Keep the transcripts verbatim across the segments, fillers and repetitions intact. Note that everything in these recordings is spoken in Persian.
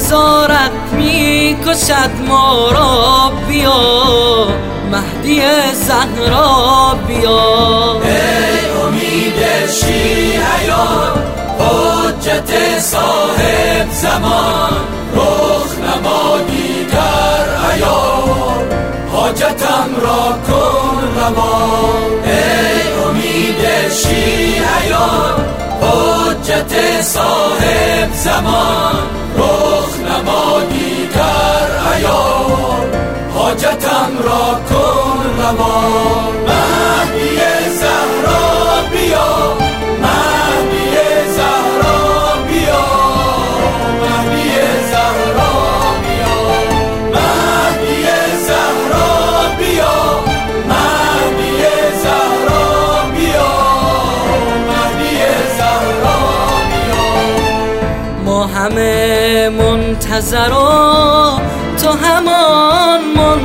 انتظارت می کشد ما را، بیا مهدی زهرا بیا. ای امید شیعیان، حجت صاحب زمان، رخ نمادی در عیان، حاجتم را کن روا. ای امید شیعیان، حجت صاحب زمان، رخ نمادی در عیان، حاجتم را کن روا. مهدی زهرا بیا، مهدی زهرا بیا، مهدی زهرا بیا، مهدی زهرا بیا، مهدی زهرا بیا، مهدی زهرا بیا. ما همه منتظر و تو همان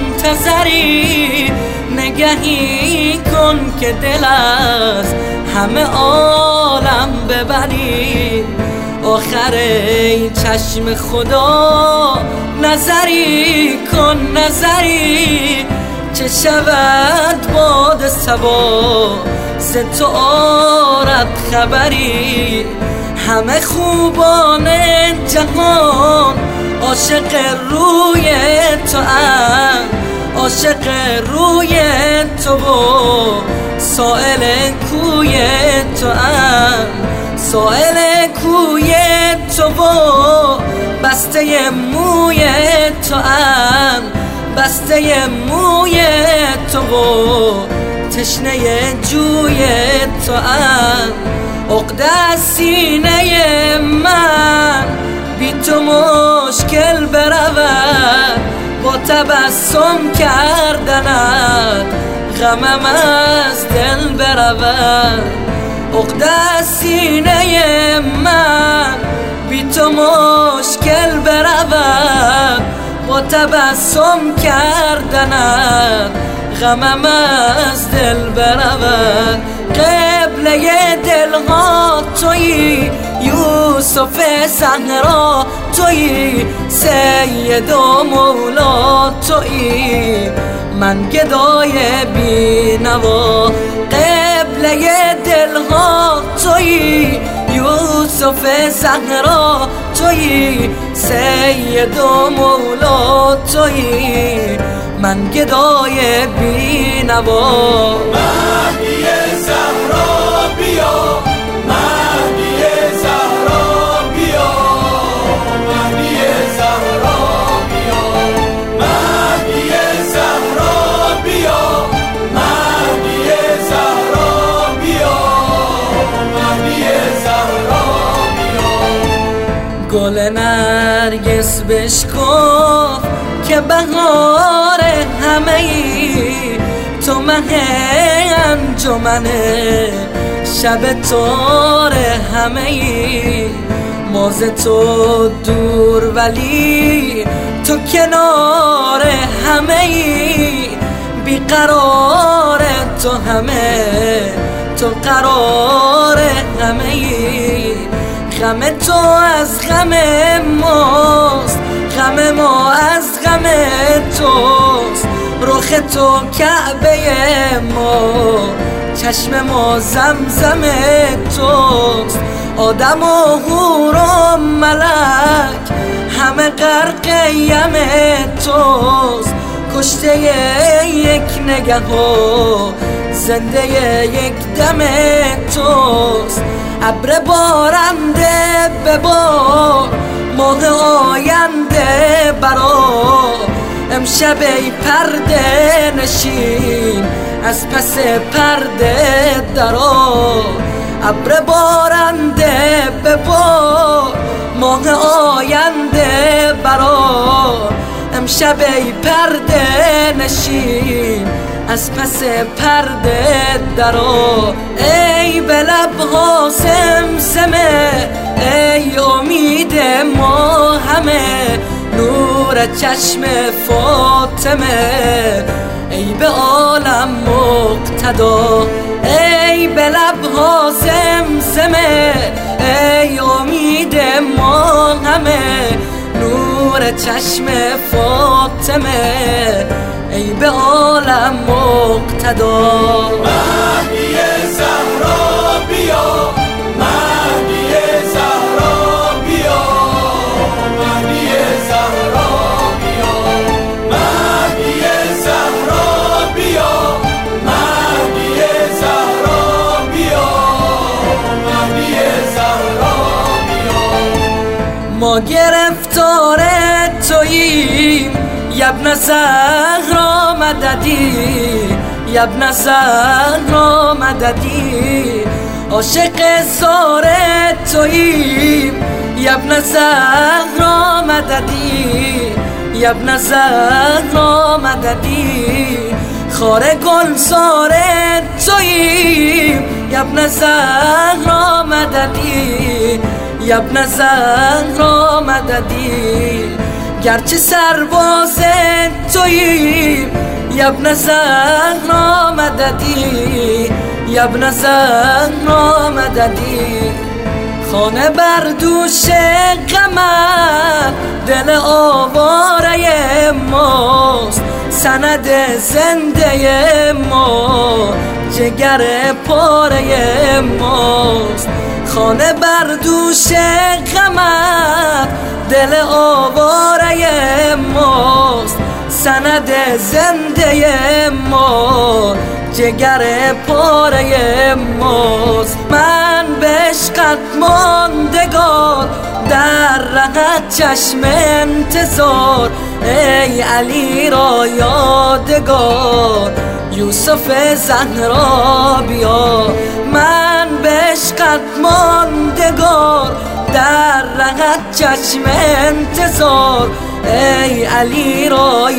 منتظری، نگهی کن که دل از همه عالم ببری. آخر ای چشم خدا نظری کن نظری، چه شود باد صبا ز تو آرد خبری. همه خوبان جهان عاشق روی تو اند، عاشق روی تو و سائل کوی تو اند، سائل کوی تو و بسته موی تو اند، بسته موی تو و تشنه جوی تو اند. عقده سینه من بی تو مشکل برود، با تبسم کردنت غمم از دل برود. عقده سینه من بی تو مشکل برود، با تبسم کردنت غمم از دل برود. قبله دلها تویی، یوسف زهرا تویی، سید و مولا تویی، من گدای بی‌نوا. قبله دلها تویی، یوسف زهرا تویی، سید و مولا تویی، من گدای بی‌نوا. مهدی زهرا بیا، مهدی زهرا بیا، مهدی زهرا بیا، مهدی زهرا بیا، مهدی زهرا بیا، مهدی زهرا بیا. گل نرگس بشکف که بهار همه ای، تو مه انجمنه شب تار همه ای. ما ز تو دور ولی تو کنار همه ای، بیقرار تو همه تو قرار همه ای. غم تو از غم ماست، غم ما از غم توست. رخ تو کعبه ما، چشم ما زمزم توست. آدم و حور و ملک همه غرق یم توست. کشته یک نگه و زنده یک دم توست. ابر بارنده ببار، ماه آینده برا. امشب ای پرده نشین، از پس پرده درا. ابر بارنده ببار، ماه آینده برا. امشب ای پرده نشین، از پس پرده درا. ای به لبها زمزمه، ای امید ما همه. نور چشم فاطمه، ای به عالم مقتدا. ای به لبها زمزمه، ای امید ما همه. نور نور چشم فاطمه ای به عالم مقتدا. مهدی زهرا بیا، مهدی زهرا بیا، مهدی زهرا بیا، مهدی زهرا بیا، مهدی زهرا بیا، مهدی زهرا بیا. ما گرفتار توییم یبن زهرا مددی، یبن زهرا مددی، عاشق زار توییم یبن زهرا مددی، یبن زهرا مددی، خار گلزار توییم یبن زهرا مددی، یبن زهرا مددی، گرچه سرباز توییم یبن زهرا مددی، یبن زهرا مددی، خانه بر دوش غمت دل آواره ماست، سند زنده ما جگر پاره ماست، خانه بر دوش غمت دل آواره ماست، سند زنده ما جگر پاره ماست. من به عشقت ماندگار در رقت چشم انتظار ای علی را یادگار یوسف زهرا بیا. من به عشقت ماندگار در رقت چشم انتظار ای علی را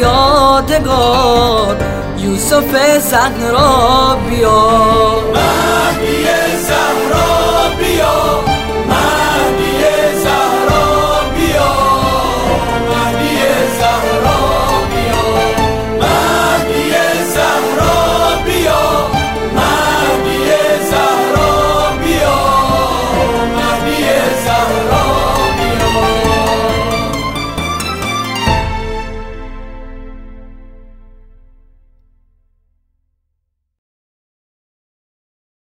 یادگار یوسف زهرا بیا. مهدی